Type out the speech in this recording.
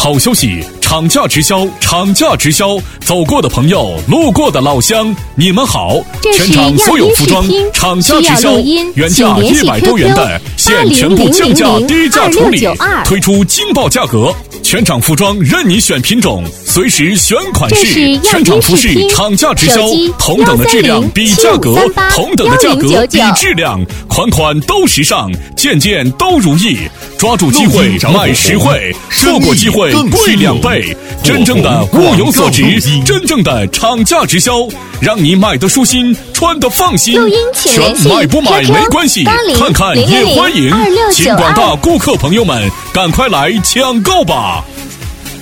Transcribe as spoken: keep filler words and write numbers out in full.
好消息，厂价直销，厂价直销，走过的朋友，路过的老乡，你们好！全场所有服装厂价直销，原价一百多元的，现全部降价低价处理，推出惊爆价格。全场服装任你选品种，随时选款式。全场服饰厂价直销，同等的质量比价格，同等的价格比质量，款款都时尚，件件都如意。抓住机会买实惠，错过机会贵两倍。真正的物有所值，真正的厂价直销，让你买得舒心，穿得放心。选买不买没关系，看看也欢迎。请广大顾客朋友们赶快来抢购吧！